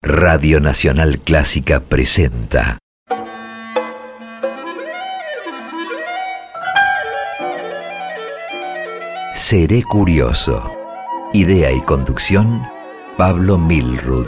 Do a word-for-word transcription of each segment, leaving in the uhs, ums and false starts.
Radio Nacional Clásica presenta Seré Curioso. Idea y conducción, Pablo Milrud.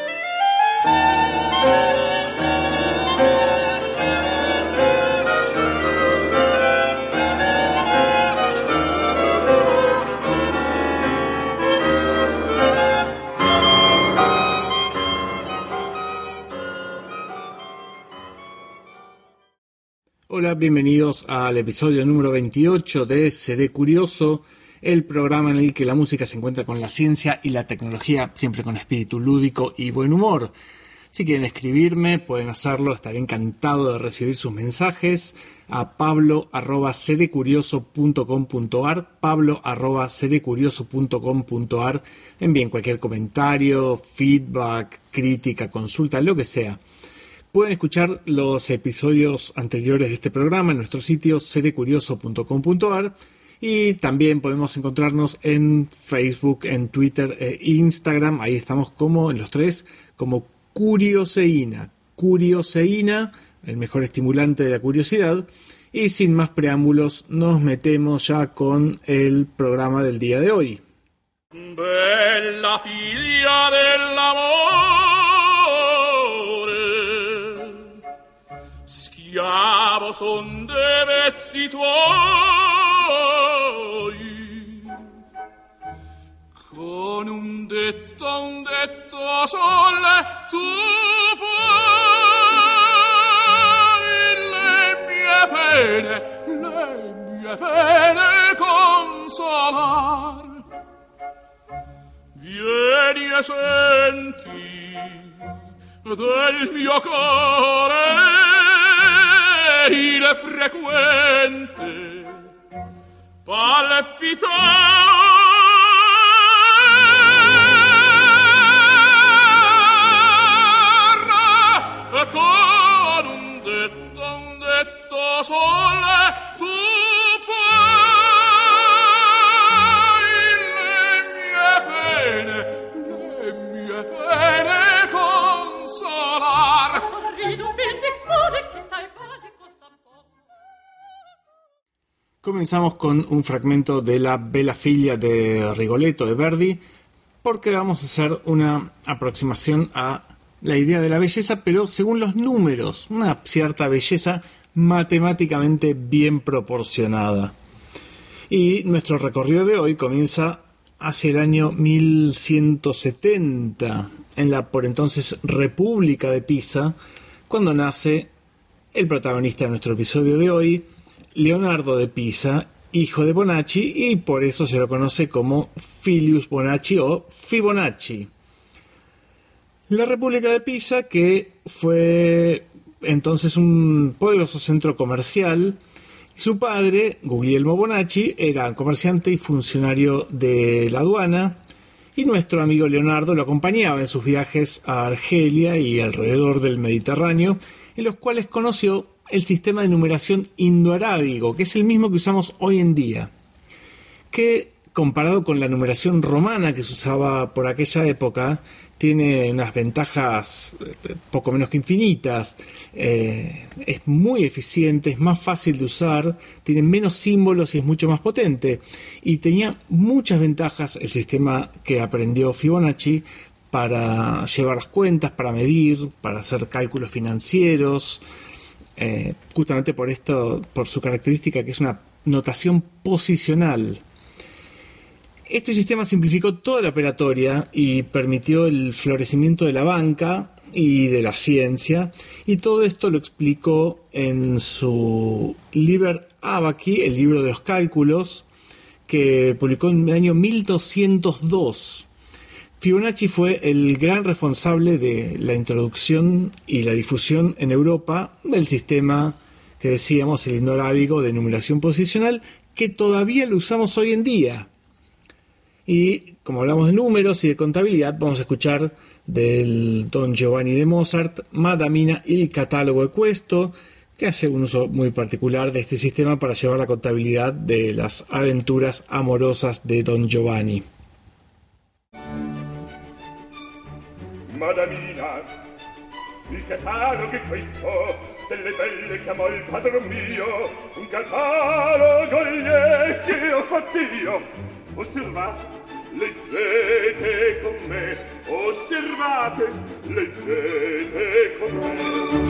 Hola, bienvenidos al episodio número veintiocho de Seré Curioso, el programa en el que la música se encuentra con la ciencia y la tecnología, siempre con espíritu lúdico y buen humor. Si quieren escribirme, pueden hacerlo, estaré encantado de recibir sus mensajes a pablo arroba serecurioso punto com punto ar, pablo arroba serecurioso punto com punto ar. Envíen cualquier comentario, feedback, crítica, consulta, lo que sea. Pueden escuchar los episodios anteriores de este programa en nuestro sitio serecurioso punto com punto ar y también podemos encontrarnos en Facebook, en Twitter e Instagram. Ahí estamos como en los tres, como Curioseína. Curioseína, el mejor estimulante de la curiosidad. Y sin más preámbulos, nos metemos ya con el programa del día de hoy. Bella figlia dell'amore, schiavo son de vezzi tuoi, con un detto, un detto sole tu puoi le mie pene, le mie pene consolar. Vieni e senti del mio cuore il frequente palpitar, con un detto, un detto sole tu puoi le mie pene, le mie pene consolar. Comenzamos con un fragmento de la Bella Figlia de Rigoletto de Verdi, porque vamos a hacer una aproximación a la idea de la belleza, pero según los números, una cierta belleza matemáticamente bien proporcionada. Y nuestro recorrido de hoy comienza hacia el año mil ciento setenta, en la por entonces República de Pisa, cuando nace el protagonista de nuestro episodio de hoy, Leonardo de Pisa, hijo de Bonacci, y por eso se lo conoce como Filius Bonacci o Fibonacci. La República de Pisa, que fue entonces un poderoso centro comercial, y su padre, Guglielmo Bonacci, era comerciante y funcionario de la aduana, y nuestro amigo Leonardo lo acompañaba en sus viajes a Argelia y alrededor del Mediterráneo, en los cuales conoció el sistema de numeración indoarábigo, que es el mismo que usamos hoy en día, que comparado con la numeración romana que se usaba por aquella época, tiene unas ventajas poco menos que infinitas. Eh, es muy eficiente, es más fácil de usar, tiene menos símbolos y es mucho más potente. Y tenía muchas ventajas el sistema que aprendió Fibonacci para llevar las cuentas, para medir, para hacer cálculos financieros. Eh, justamente por esto, por su característica que es una notación posicional. Este sistema simplificó toda la operatoria y permitió el florecimiento de la banca y de la ciencia, y todo esto lo explicó en su Liber Abaci, el libro de los cálculos, que publicó en el año mil doscientos dos. Fibonacci fue el gran responsable de la introducción y la difusión en Europa del sistema que decíamos, el indoarábigo de numeración posicional, que todavía lo usamos hoy en día. Y como hablamos de números y de contabilidad, vamos a escuchar del Don Giovanni de Mozart, Madamina il catálogo de questo, que hace un uso muy particular de este sistema para llevar la contabilidad de las aventuras amorosas de Don Giovanni. Madamina, il catalogo è questo, delle belle chiamò il padron mio, un catalogo gli è che ho fatto io. Osservate, leggete con me, osservate, leggete con me.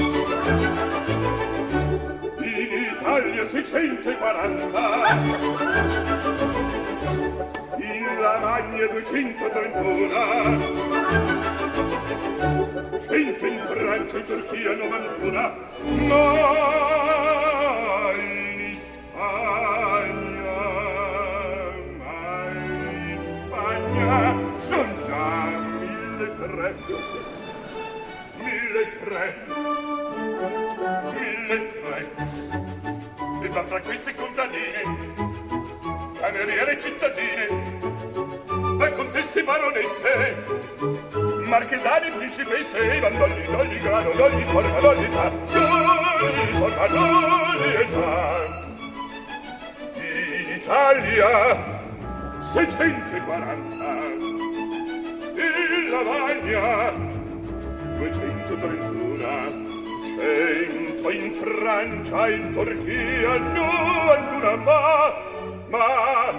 In Italia seicentoquaranta, in Lamagna duecentotrentuno, cento in Francia e Turchia novantuno, ma in Spagna, ma in Spagna son già mille tre, mille tre, mille tre. E va tra queste contadine, cameriere cittadine, e contesse baronesse, marchesane, principesse, vandolli, dolli, grano, dolli, forma, dolli, età, dolli, forma, dolli, età. In Italia seicentoquaranta, in Lavagna duecentotrentuno, cento in Francia, in Turchia novantuno, ma, ma,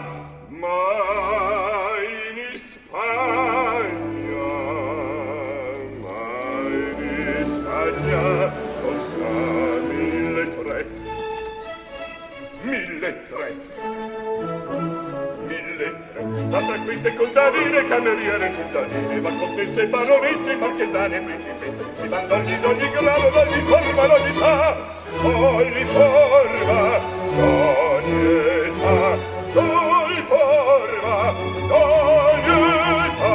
ma in Spagna, ma in Spagna son già mille tre, mille tre, mille tre. Ma tra queste contadine, cameriere cittadine, ma contesse, baronesse, marchesane, principesse, i bandolli d'ogni grado, d'ogni forma, d'ogni età, ogni forma, d'ogni età, d'ogni forma, d'ogni età.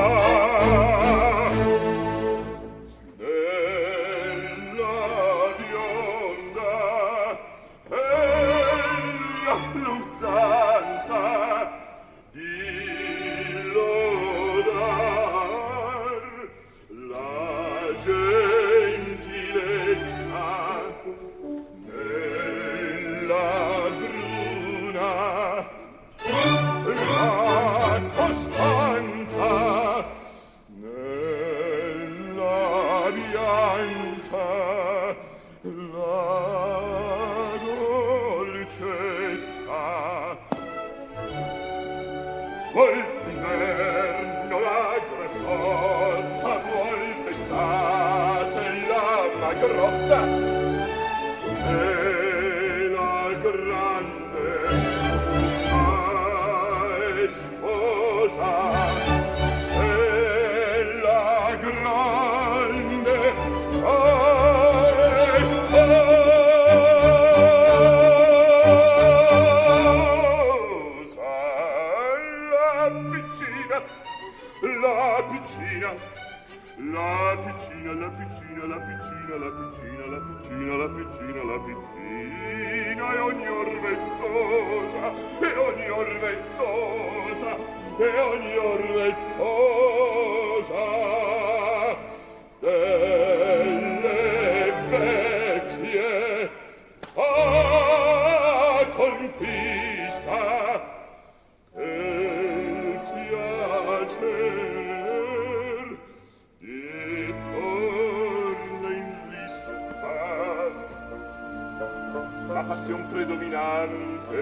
Bella bionda e la l'usanza di lodar la gentilezza nella bruna, la costanza nella bianca, la dolcezza. Vuol l'inverno la grassotta, vuol d'estate la magrotta, e la grande maestosa, e la grande maestosa. La piccina, la piccina, la piccina, la piccina, la piccina, la piccina, la piccina, la piccina, e ogni orvezzosa, e ogni orvezzosa, e ogni orvezzosa delle vecchie a conquista e piacer di porle in lista. La passione predominante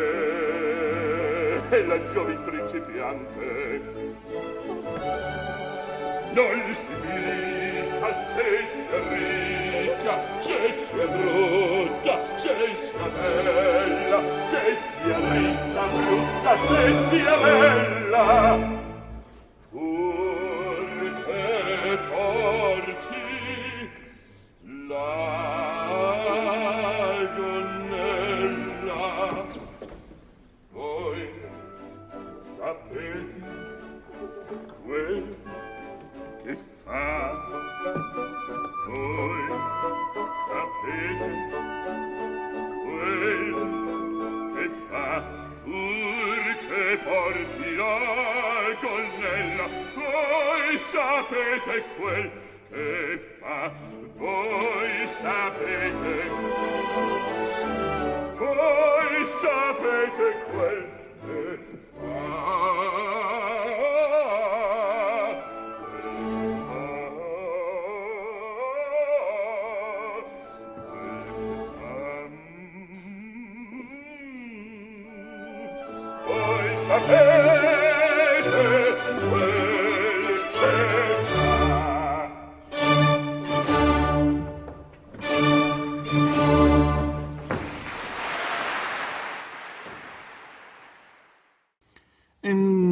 è la giovin principiante. Non si dica se sia ricca, se sia brutta, se sia bella, se sia ricca, brutta, se sia bella. Purché porti la gonnella, voi sapete quel che fa, voi sapete quel che fa, purché porti la gonnella, voi sapete quel che fa, voi sapete, voi sapete quel che fa.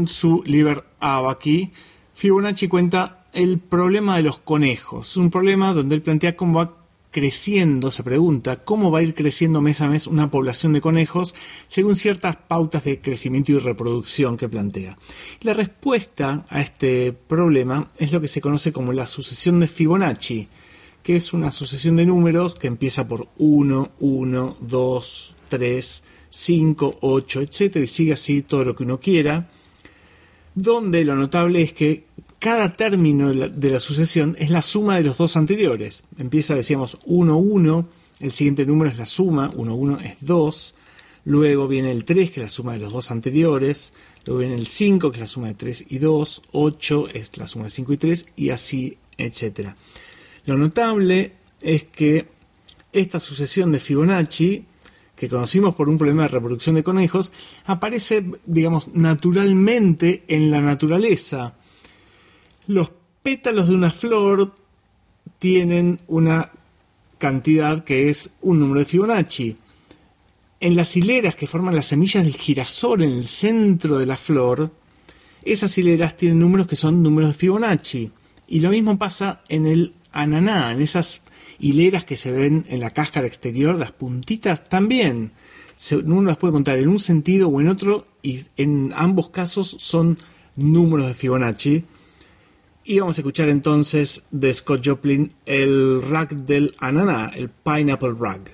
con su Liber Abaci, Fibonacci cuenta el problema de los conejos. Es un problema donde él plantea cómo va creciendo, se pregunta, cómo va a ir creciendo mes a mes una población de conejos según ciertas pautas de crecimiento y reproducción que plantea. La respuesta a este problema es lo que se conoce como la sucesión de Fibonacci, que es una sucesión de números que empieza por uno, uno, dos, tres, cinco, ocho, etcétera, y sigue así todo lo que uno quiera, donde lo notable es que cada término de la, de la sucesión es la suma de los dos anteriores. Empieza, decíamos, uno, uno, el siguiente número es la suma, uno, uno es dos, luego viene el tres, que es la suma de los dos anteriores, luego viene el cinco, que es la suma de tres y dos, ocho es la suma de cinco y tres, y así, etcétera. Lo notable es que esta sucesión de Fibonacci, que conocimos por un problema de reproducción de conejos, aparece, digamos, naturalmente en la naturaleza. Los pétalos de una flor tienen una cantidad que es un número de Fibonacci. En las hileras que forman las semillas del girasol en el centro de la flor, esas hileras tienen números que son números de Fibonacci. Y lo mismo pasa en el ananá, en esas hileras que se ven en la cáscara exterior, las puntitas también. Uno las puede contar en un sentido o en otro, y en ambos casos son números de Fibonacci. Y vamos a escuchar entonces de Scott Joplin el rag del ananá, el Pineapple Rag.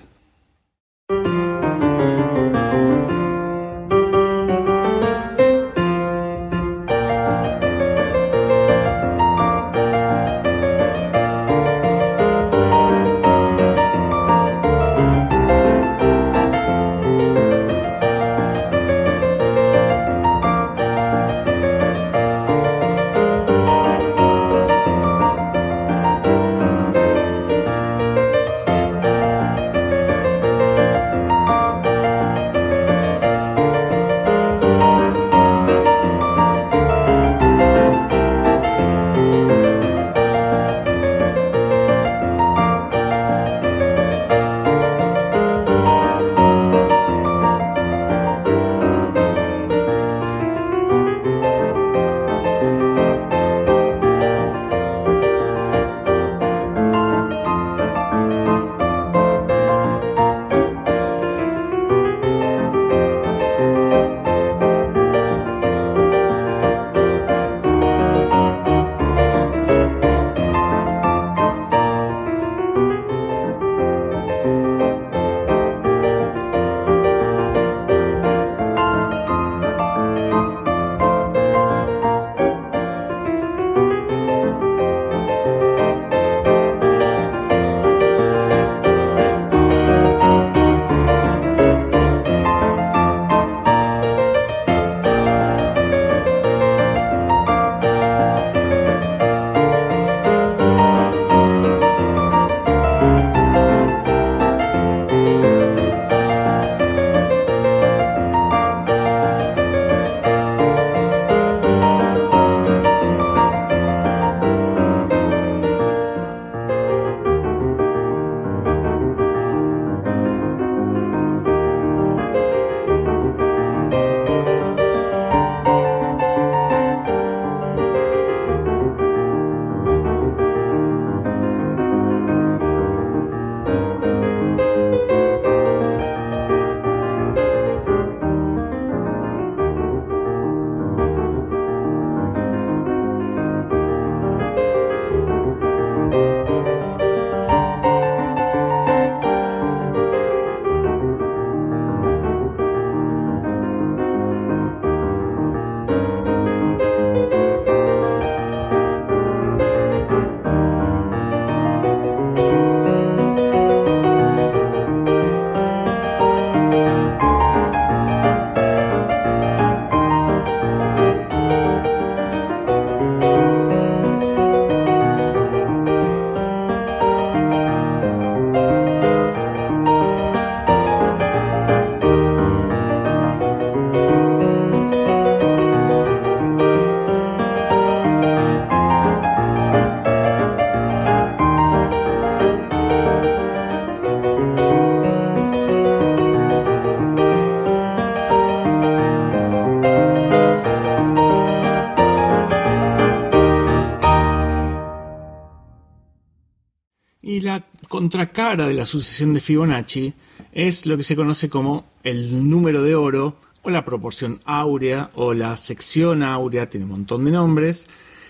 Y la contracara de la sucesión de Fibonacci es lo que se conoce como el número de oro, o la proporción áurea, o la sección áurea, tiene un montón de nombres,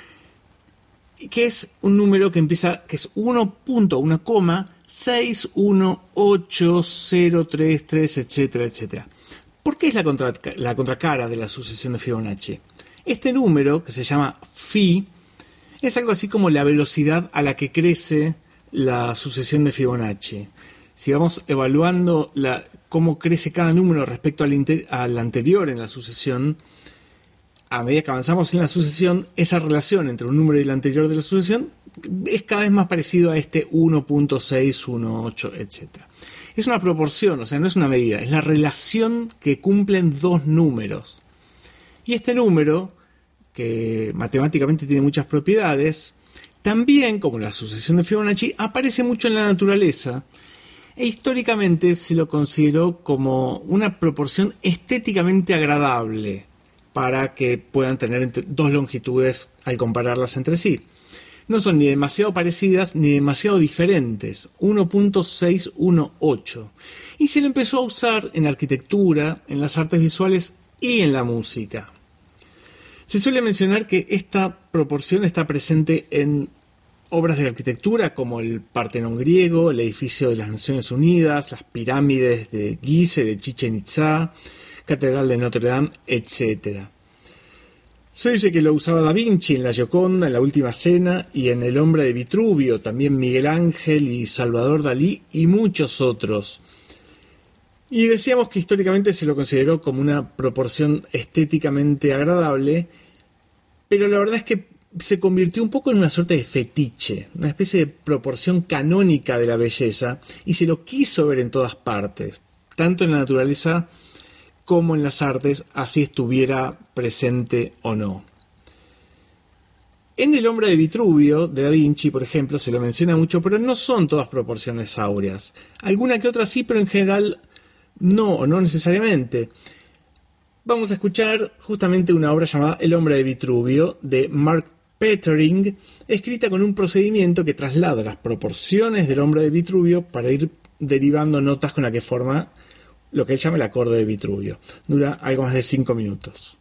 que es un número que empieza, que es uno punto uno seis uno ocho cero tres tres, etcétera, etcétera. ¿Por qué es la, contra, la contracara de la sucesión de Fibonacci? Este número, que se llama phi, es algo así como la velocidad a la que crece la sucesión de Fibonacci. Si vamos evaluando la, cómo crece cada número respecto al, inter, al anterior en la sucesión, a medida que avanzamos en la sucesión, esa relación entre un número y el anterior de la sucesión es cada vez más parecido a este uno punto seis uno ocho, etcétera. Es una proporción, o sea, no es una medida, es la relación que cumplen dos números. Y este número, que matemáticamente tiene muchas propiedades, también, como la sucesión de Fibonacci, aparece mucho en la naturaleza e históricamente se lo consideró como una proporción estéticamente agradable para que puedan tener dos longitudes al compararlas entre sí. No son ni demasiado parecidas ni demasiado diferentes, uno punto seis uno ocho. Y se lo empezó a usar en arquitectura, en las artes visuales y en la música. Se suele mencionar que esta proporción está presente en obras de la arquitectura como el Partenón griego, el edificio de las Naciones Unidas, las pirámides de Gizeh, de Chichén Itzá, Catedral de Notre Dame, etcétera. Se dice que lo usaba Da Vinci en la Gioconda, en la Última Cena y en El Hombre de Vitruvio, también Miguel Ángel y Salvador Dalí y muchos otros. Y decíamos que históricamente se lo consideró como una proporción estéticamente agradable, pero la verdad es que se convirtió un poco en una suerte de fetiche, una especie de proporción canónica de la belleza, y se lo quiso ver en todas partes, tanto en la naturaleza como en las artes, así estuviera presente o no. En El Hombre de Vitruvio, de Da Vinci, por ejemplo, se lo menciona mucho, pero no son todas proporciones áureas. Alguna que otra sí, pero en general no, o no necesariamente. Vamos a escuchar justamente una obra llamada El Hombre de Vitruvio, de Mark Petering, escrita con un procedimiento que traslada las proporciones del Hombre de Vitruvio para ir derivando notas con la que forma lo que él llama el acorde de Vitruvio. Dura algo más de cinco minutos.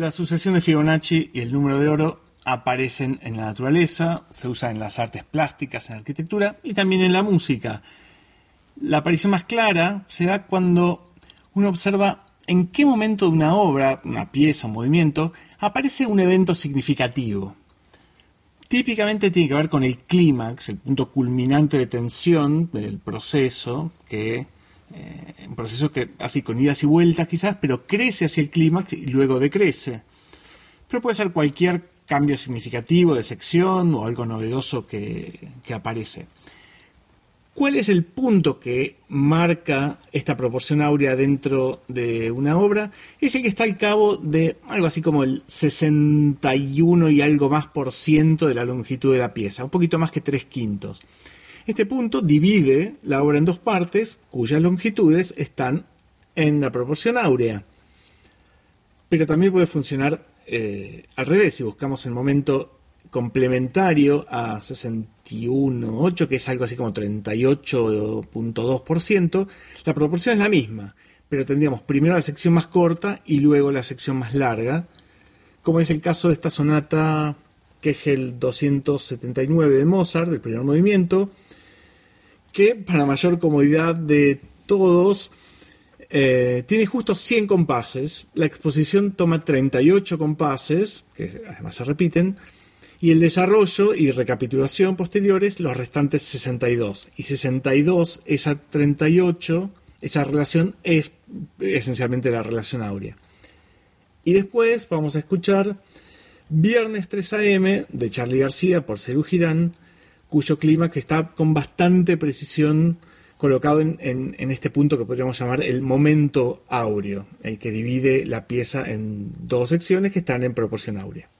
La sucesión de Fibonacci y el número de oro aparecen en la naturaleza, se usan en las artes plásticas, en la arquitectura y también en la música. La aparición más clara se da cuando uno observa en qué momento de una obra, una pieza, un movimiento, aparece un evento significativo. Típicamente tiene que ver con el clímax, el punto culminante de tensión del proceso, que eh, un proceso que así con idas y vueltas quizás, pero crece hacia el clímax y luego decrece. Pero puede ser cualquier cambio significativo de sección o algo novedoso que, que aparece. ¿Cuál es el punto que marca esta proporción áurea dentro de una obra? Es el que está al cabo de algo así como el sesenta y uno y algo más por ciento de la longitud de la pieza, un poquito más que tres quintos. Este punto divide la obra en dos partes, cuyas longitudes están en la proporción áurea. Pero también puede funcionar eh, al revés, si buscamos el momento complementario a sesenta y uno punto ocho, que es algo así como treinta y ocho punto dos por ciento, la proporción es la misma, pero tendríamos primero la sección más corta y luego la sección más larga, como es el caso de esta sonata Kegel doscientos setenta y nueve de Mozart, del primer movimiento, que para mayor comodidad de todos eh, tiene justo cien compases, la exposición toma treinta y ocho compases, que además se repiten, y el desarrollo y recapitulación posteriores, los restantes sesenta y dos. Y sesenta y dos es a treinta y ocho, esa relación es esencialmente la relación áurea. Y después vamos a escuchar Viernes tres a eme de Charly García por Serú Girán, cuyo clímax está con bastante precisión colocado en, en, en este punto que podríamos llamar el momento áureo, el que divide la pieza en dos secciones que están en proporción áurea.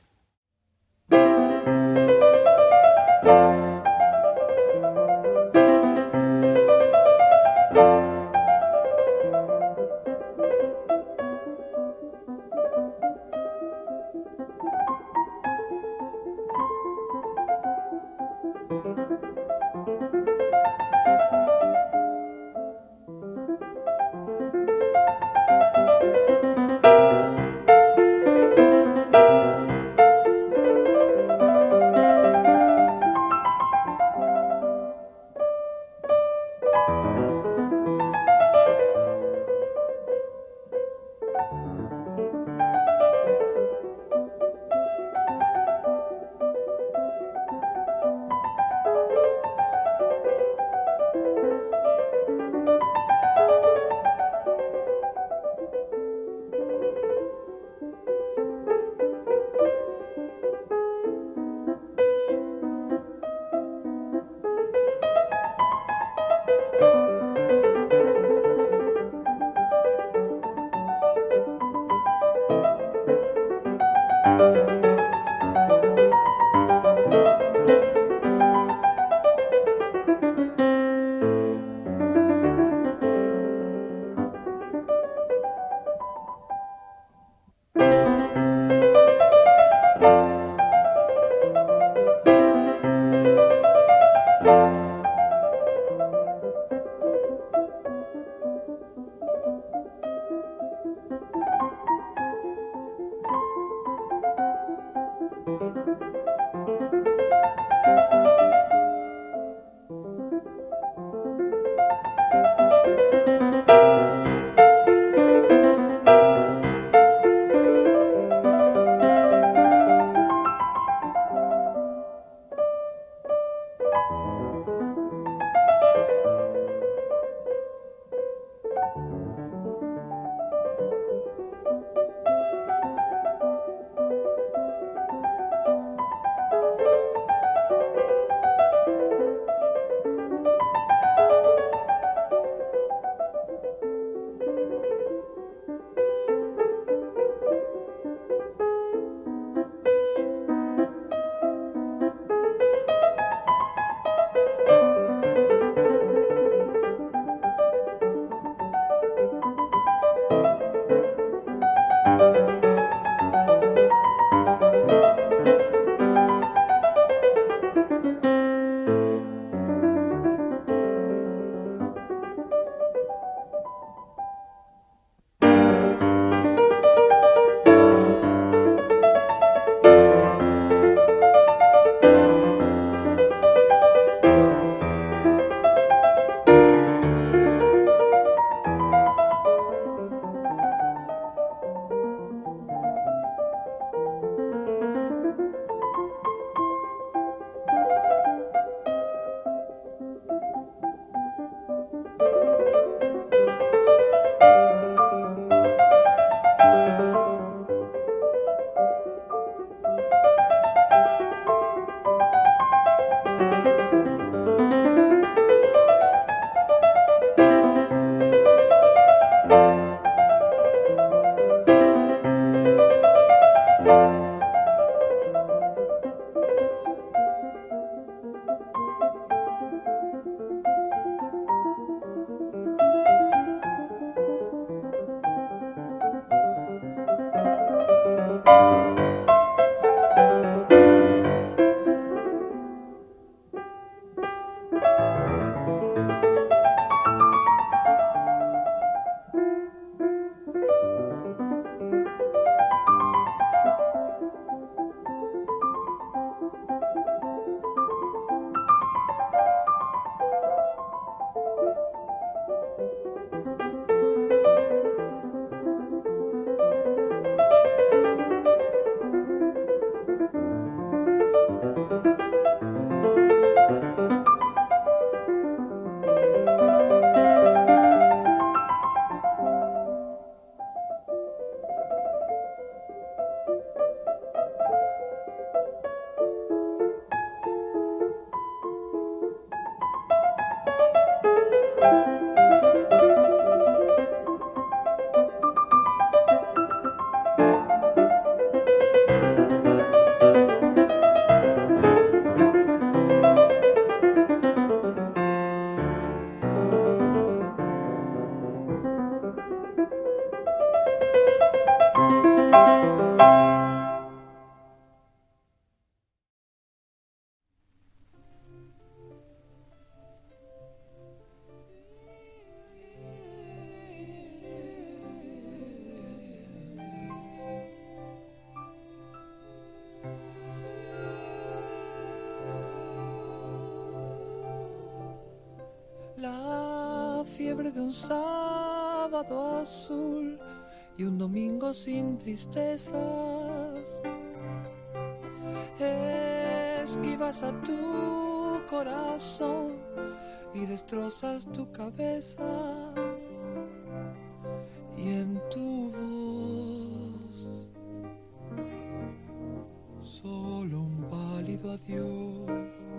fiebre de un sábado azul y un domingo sin tristezas. Esquivas a tu corazón y destrozas tu cabeza, y en tu voz solo un pálido adiós,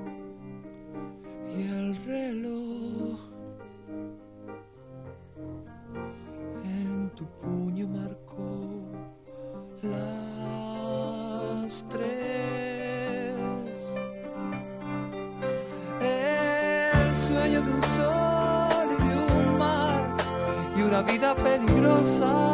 y el reloj en tu puño marcó las tres. El sueño de un sol y de un mar y una vida peligrosa,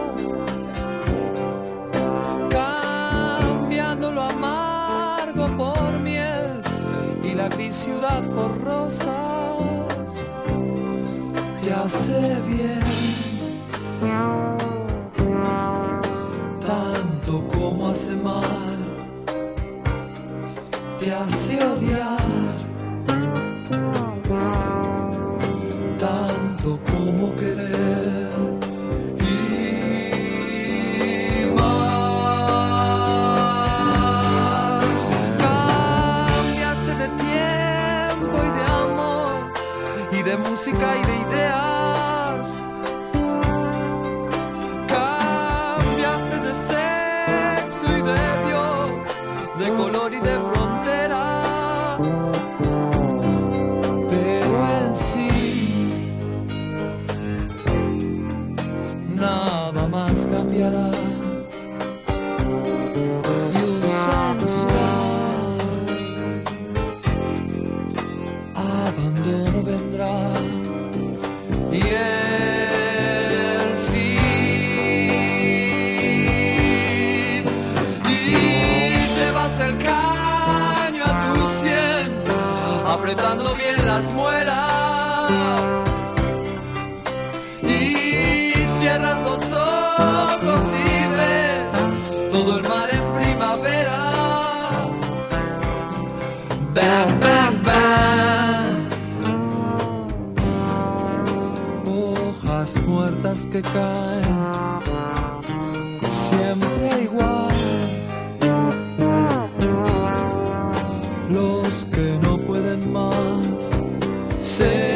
cambiando lo amargo por miel y la gris ciudad por rosas, te hace bien tanto como hace mal, te hace odiar tanto como querer y más. Cambiaste de tiempo y de amor y de música y de ideas. Cambiaste de sexo y de Dios, de color y de fronteras. Pero en sí nada más cambiará, y un sensual abandono vendrá, y el fin, y llevas el caño a tu sien, apretando bien las muelas, y cierras los ojos y ves todo el mar en primavera. Bam, bam, bam. Hojas muertas que caen, siempre igual. Los que no pueden más se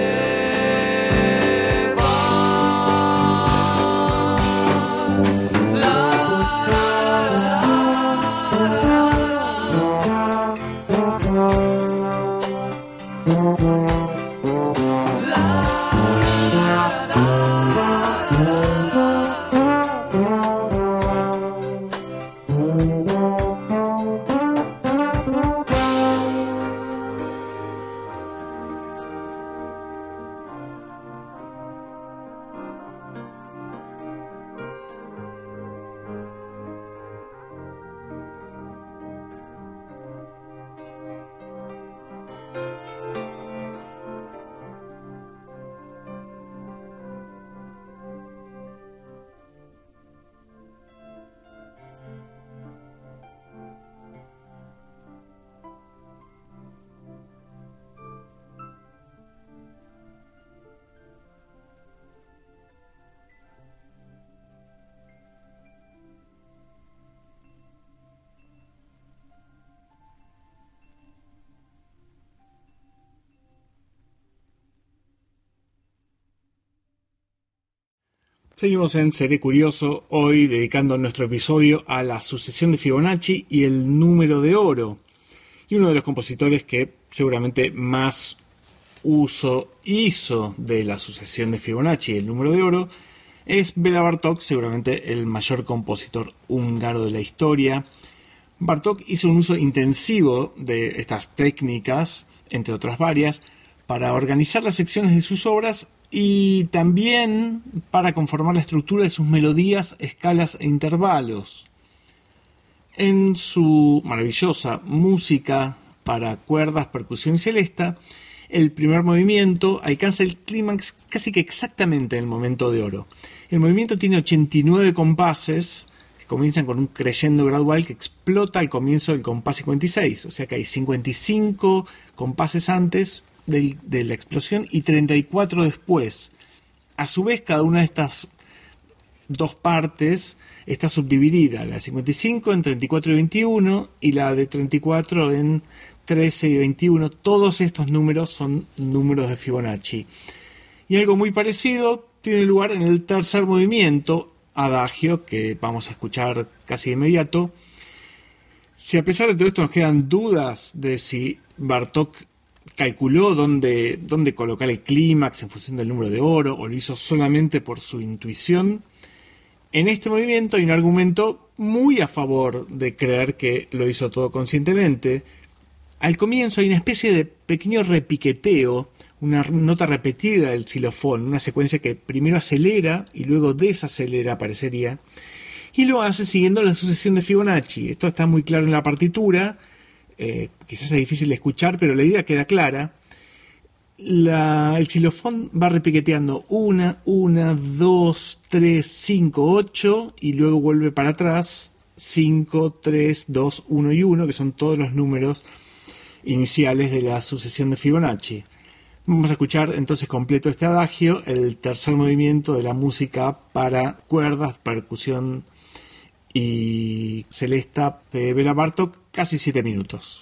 Seguimos en Seré Curioso, hoy dedicando nuestro episodio a la sucesión de Fibonacci y el número de oro. Y uno de los compositores que seguramente más uso hizo de la sucesión de Fibonacci y el número de oro es Béla Bartók, seguramente el mayor compositor húngaro de la historia. Bartók hizo un uso intensivo de estas técnicas, entre otras varias, para organizar las secciones de sus obras y también para conformar la estructura de sus melodías, escalas e intervalos. En su maravillosa música para cuerdas, percusión y celesta, el primer movimiento alcanza el clímax casi que exactamente en el momento de oro. El movimiento tiene ochenta y nueve compases que comienzan con un crescendo gradual que explota al comienzo del compás cincuenta y seis, o sea que hay cincuenta y cinco compases antes del, de la explosión y treinta y cuatro después. A su vez, cada una de estas dos partes está subdividida, la de cincuenta y cinco en treinta y cuatro y veintiuno y la de treinta y cuatro en trece y veintiuno. Todos estos números son números de Fibonacci. Y algo muy parecido tiene lugar en el tercer movimiento, Adagio, que vamos a escuchar casi de inmediato. Si a pesar de todo esto nos quedan dudas de si Bartók calculó dónde, dónde colocar el clímax en función del número de oro o lo hizo solamente por su intuición, en este movimiento hay un argumento muy a favor de creer que lo hizo todo conscientemente. Al comienzo hay una especie de pequeño repiqueteo, una nota repetida del xilofón, una secuencia que primero acelera y luego desacelera, parecería, y lo hace siguiendo la sucesión de Fibonacci. Esto está muy claro en la partitura, eh, quizás es difícil de escuchar, pero la idea queda clara. La, el xilofón va repiqueteando una, una, dos, tres, cinco, ocho y luego vuelve para atrás cinco, tres, dos, uno y uno, que son todos los números iniciales de la sucesión de Fibonacci. Vamos a escuchar entonces completo este adagio, el tercer movimiento de la música para cuerdas, percusión y celesta de Béla Bartók, casi siete minutos.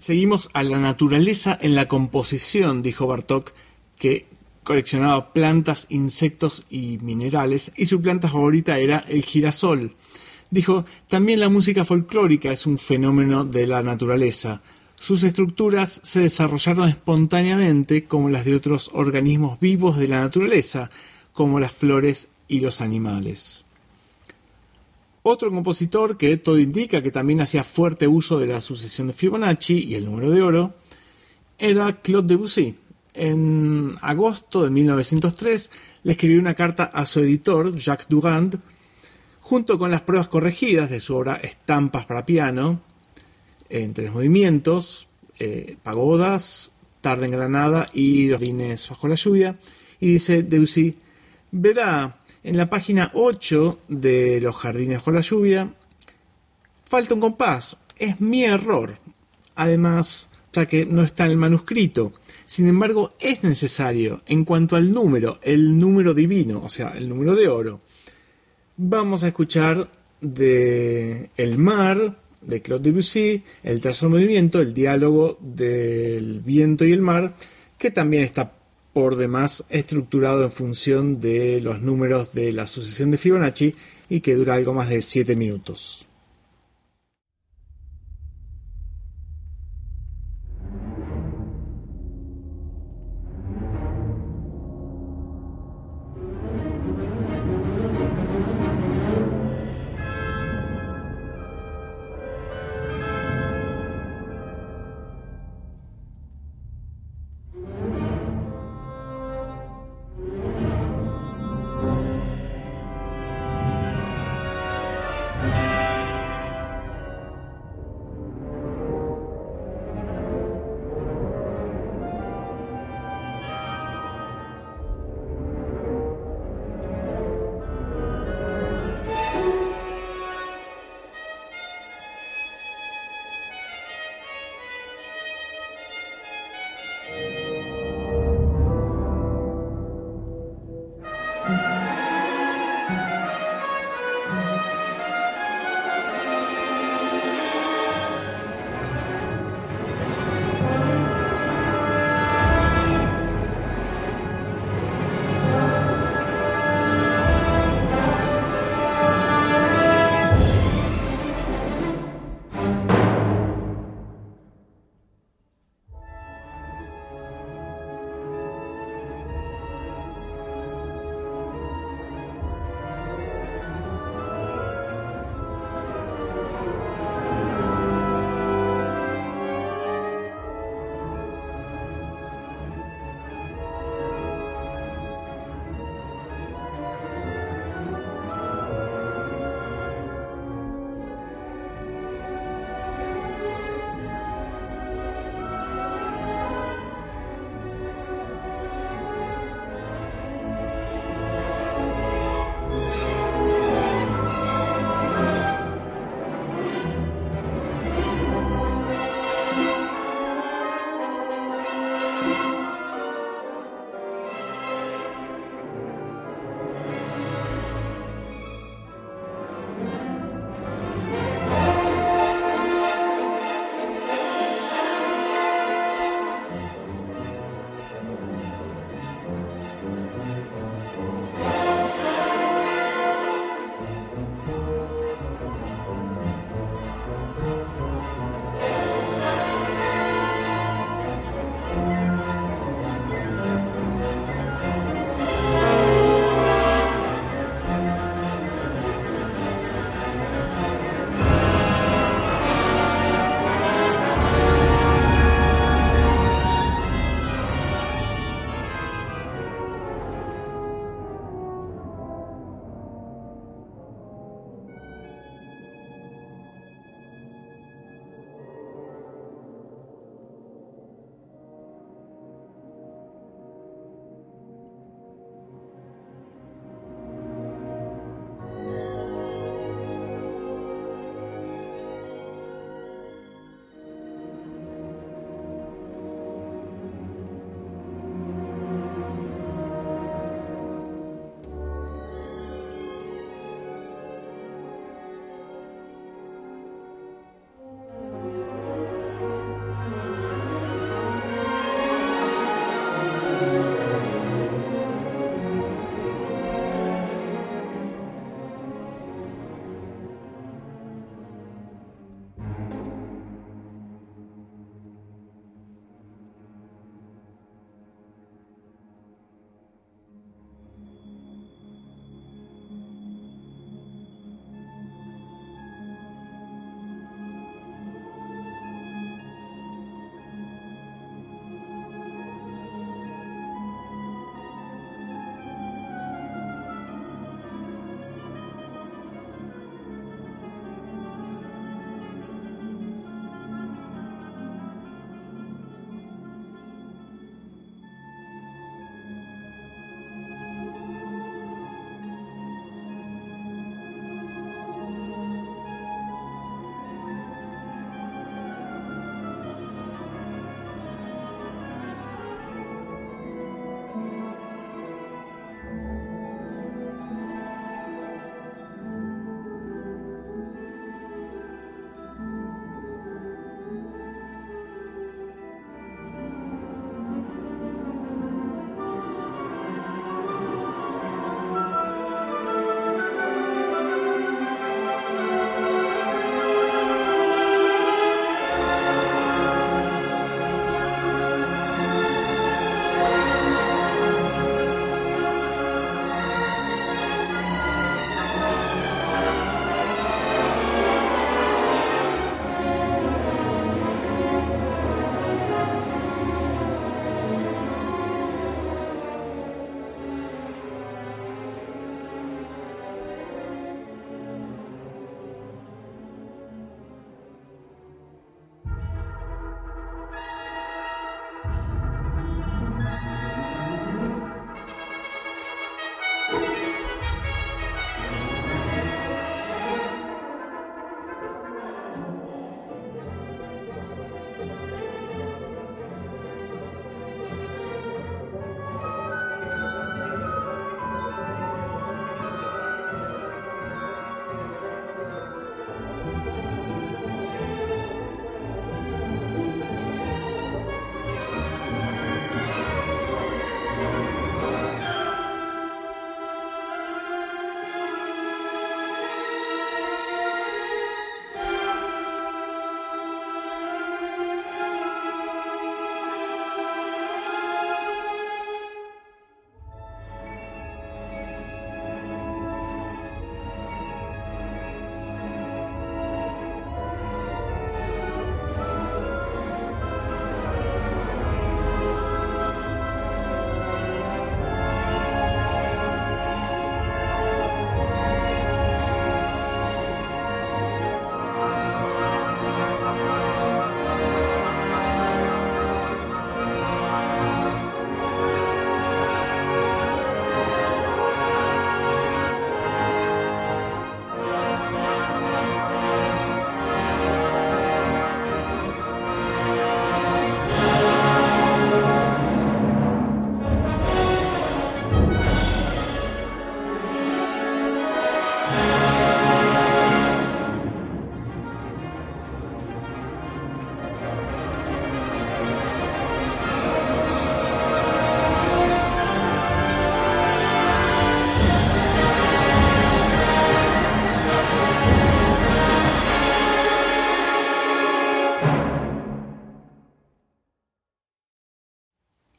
Seguimos a la naturaleza en la composición, dijo Bartók, que coleccionaba plantas, insectos y minerales, y su planta favorita era el girasol. Dijo, también la música folclórica es un fenómeno de la naturaleza. Sus estructuras se desarrollaron espontáneamente como las de otros organismos vivos de la naturaleza, como las flores y los animales. Otro compositor que todo indica que también hacía fuerte uso de la sucesión de Fibonacci y el número de oro era Claude Debussy. En agosto de mil novecientos tres le escribió una carta a su editor, Jacques Durand, junto con las pruebas corregidas de su obra Estampas para piano, en tres movimientos, eh, Pagodas, Tarde en Granada y Los Jardines bajo la lluvia, y dice Debussy, verá, en la página ocho de Los Jardines bajo la lluvia, falta un compás, es mi error, además, ya que no está en el manuscrito. Sin embargo, es necesario, en cuanto al número, el número divino, o sea, el número de oro. Vamos a escuchar de El mar, de Claude Debussy, el tercer movimiento, el diálogo del viento y el mar, que también está por demás estructurado en función de los números de la sucesión de Fibonacci y que dura algo más de siete minutos.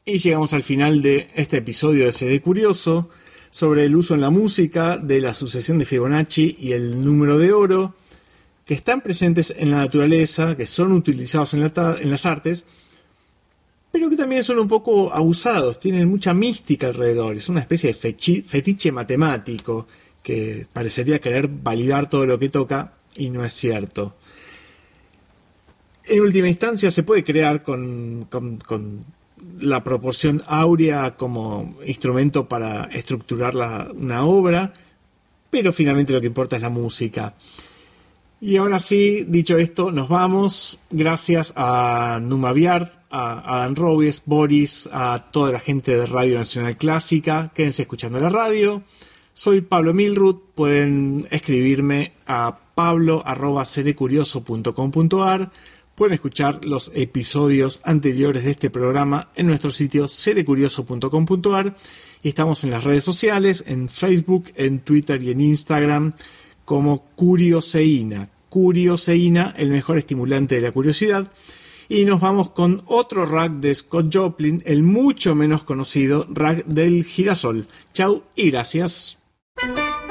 Y llegamos al final de este episodio de Seré Curioso sobre el uso en la música de la sucesión de Fibonacci y el número de oro, que están presentes en la naturaleza, que son utilizados en, la en las artes, pero que también son un poco abusados, tienen mucha mística alrededor, es una especie de fechi, fetiche matemático que parecería querer validar todo lo que toca y no es cierto. En última instancia se puede crear con, con, con la proporción áurea como instrumento para estructurar la, una obra, pero finalmente lo que importa es la música. Y ahora sí, dicho esto, nos vamos. Gracias a Numa Biard, a Adam Robies, Boris, a toda la gente de Radio Nacional Clásica. Quédense escuchando la radio. Soy Pablo Milrud. Pueden escribirme a pablo arroba serecurioso punto com punto a r. Pueden escuchar los episodios anteriores de este programa en nuestro sitio serecurioso punto com punto a r. Y estamos en las redes sociales, en Facebook, en Twitter y en Instagram, como Curioseína. Curioseína, el mejor estimulante de la curiosidad. Y nos vamos con otro rag de Scott Joplin, el mucho menos conocido rag del girasol. Chau y gracias.